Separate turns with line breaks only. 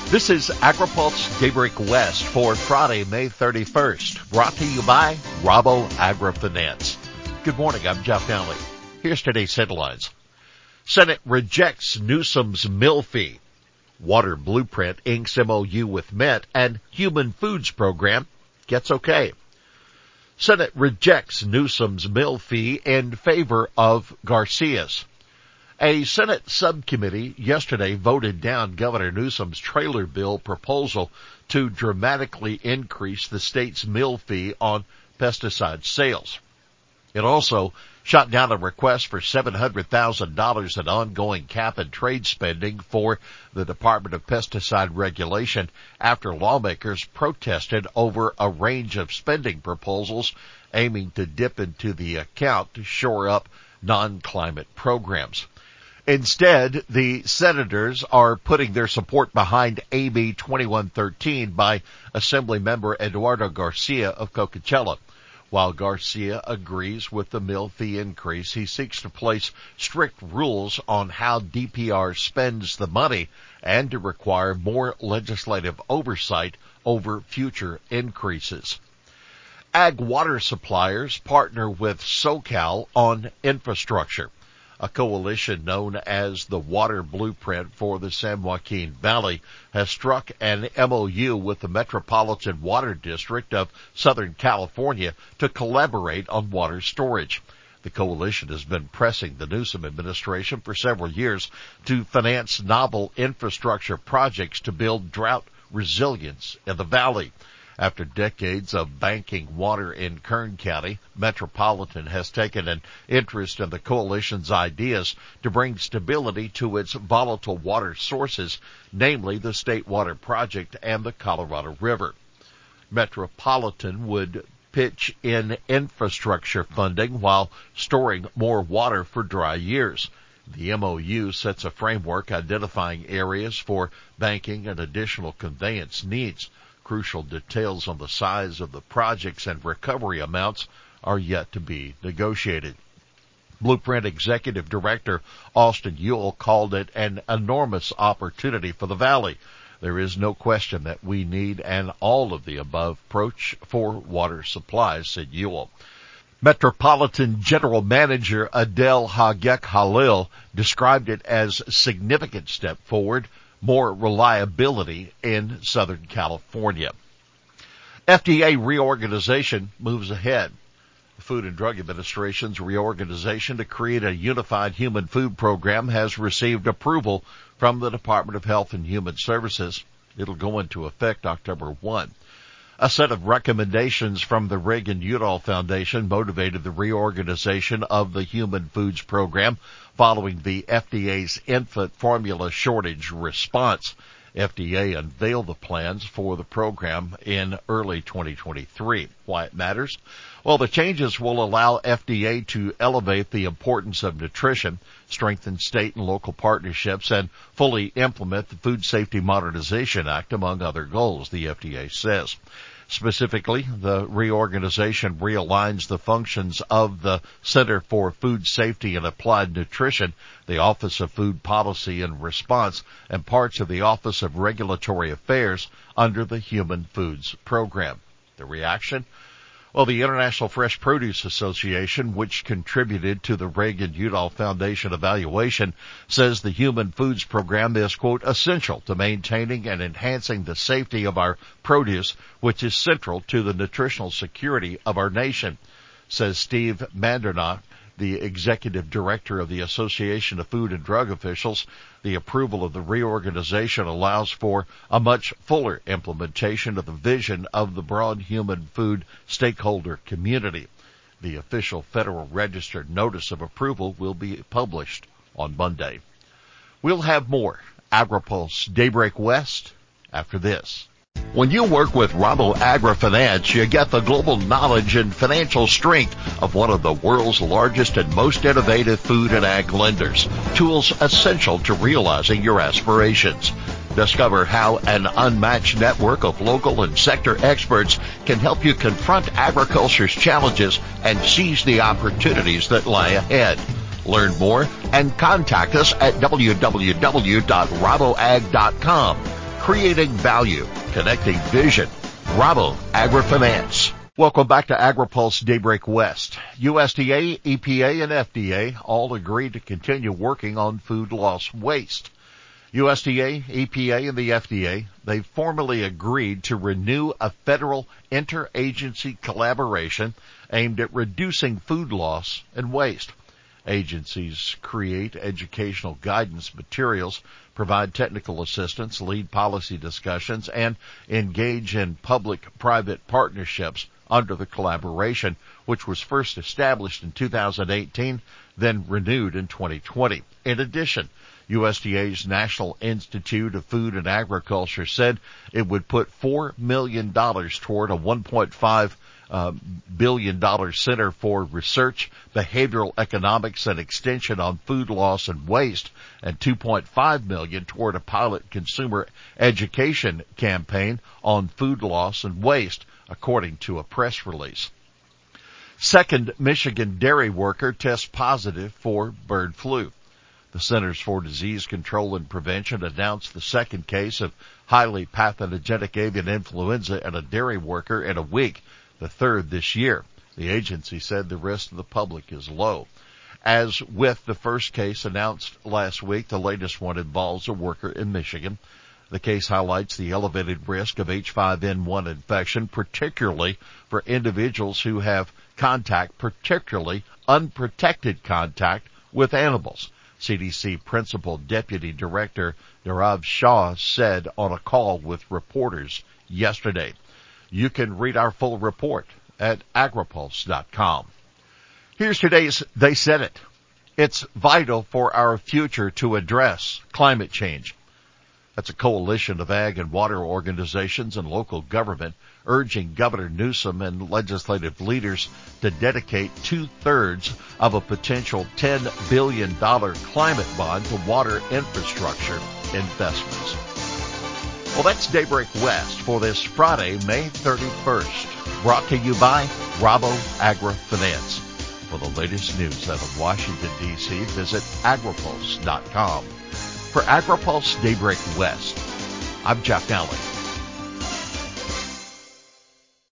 This is AgriPulse Daybreak West for Friday, May 31st, brought to you by Rabo AgriFinance. Good morning, I'm Jeff Downey. Here's today's headlines. Senate rejects Newsom's mill fee. Water Blueprint inks MOU with Met, and Human Foods Program gets okay. Senate rejects Newsom's mill fee in favor of Garcia's. A Senate subcommittee yesterday voted down Governor Newsom's trailer bill proposal to dramatically increase the state's mill fee on pesticide sales. It also shot down a request for $700,000 in ongoing cap and trade spending for the Department of Pesticide Regulation after lawmakers protested over a range of spending proposals aiming to dip into the account to shore up non-climate programs. Instead, the senators are putting their support behind AB 2113 by Assemblymember Eduardo Garcia of Coachella. While Garcia agrees with the mill fee increase, he seeks to place strict rules on how DPR spends the money and to require more legislative oversight over future increases. Ag water suppliers partner with SoCal on infrastructure. A coalition known as the Water Blueprint for the San Joaquin Valley has struck an MOU with the Metropolitan Water District of Southern California to collaborate on water storage. The coalition has been pressing the Newsom administration for several years to finance novel infrastructure projects to build drought resilience in the valley. After decades of banking water in Kern County, Metropolitan has taken an interest in the coalition's ideas to bring stability to its volatile water sources, namely the State Water Project and the Colorado River. Metropolitan would pitch in infrastructure funding while storing more water for dry years. The MOU sets a framework identifying areas for banking and additional conveyance needs. Crucial details on the size of the projects and recovery amounts are yet to be negotiated. Blueprint Executive Director Austin Ewell called it an enormous opportunity for the Valley. There is no question that we need an all-of-the-above approach for water supplies, said Ewell. Metropolitan General Manager Adel Hagek Halil described it as a significant step forward, more reliability in Southern California. FDA reorganization moves ahead. The Food and Drug Administration's reorganization to create a unified human food program has received approval from the Department of Health and Human Services. It'll go into effect October 1. A set of recommendations from the Reagan-Udall Foundation motivated the reorganization of the Human Foods Program following the FDA's infant formula shortage response. FDA unveiled the plans for the program in early 2023. Why it matters? Well, the changes will allow FDA to elevate the importance of nutrition, strengthen state and local partnerships, and fully implement the Food Safety Modernization Act, among other goals, the FDA says. Specifically, the reorganization realigns the functions of the Center for Food Safety and Applied Nutrition, the Office of Food Policy and Response, and parts of the Office of Regulatory Affairs under the Human Foods Program. The reaction? Well, the International Fresh Produce Association, which contributed to the Reagan-Udall Foundation evaluation, says the Human Foods Program is, quote, essential to maintaining and enhancing the safety of our produce, which is central to the nutritional security of our nation, says Steve Mandernach, the executive director of the Association of Food and Drug Officials. The approval of the reorganization allows for a much fuller implementation of the vision of the broad human food stakeholder community. The official Federal Register notice of approval will be published on Monday. We'll have more AgriPulse Daybreak West after this. When you work with Rabo AgriFinance, you get the global knowledge and financial strength of one of the world's largest and most innovative food and ag lenders. Tools essential to realizing your aspirations. Discover how an unmatched network of local and sector experts can help you confront agriculture's challenges and seize the opportunities that lie ahead. Learn more and contact us at www.raboag.com. creating value, connecting vision. Rabo AgriFinance. Welcome back to AgriPulse Daybreak West. USDA, EPA, and FDA all agreed to continue working on food loss waste. USDA, EPA, and the FDA, they formally agreed to renew a federal interagency collaboration aimed at reducing food loss and waste. Agencies create educational guidance materials, provide technical assistance, lead policy discussions, and engage in public-private partnerships under the collaboration, which was first established in 2018, then renewed in 2020. In addition, USDA's National Institute of Food and Agriculture said it would put $4 million toward a $1.5 billion Center for Research, Behavioral Economics, and Extension on Food Loss and Waste, and $2.5 million toward a pilot consumer education campaign on food loss and waste, according to a press release. Second Michigan dairy worker tests positive for bird flu. The Centers for Disease Control and Prevention announced the second case of highly pathogenic avian influenza in a dairy worker in a week, the third this year. The agency said the risk to the public is low. As with the first case announced last week, the latest one involves a worker in Michigan. The case highlights the elevated risk of H5N1 infection, particularly for individuals who have contact, particularly unprotected contact, with animals. CDC Principal Deputy Director Nirav Shah said on a call with reporters yesterday. You can read our full report at agripulse.com. Here's today's They Said It. It's vital for our future to address climate change. That's a coalition of ag and water organizations and local government urging Governor Newsom and legislative leaders to dedicate 2/3 of a potential $10 billion climate bond to water infrastructure investments. Well, that's Daybreak West for this Friday, May 31st. Brought to you by Rabo AgriFinance. For the latest news out of Washington, D.C., visit agripulse.com. For AgriPulse Daybreak West, I'm Jeff Nally.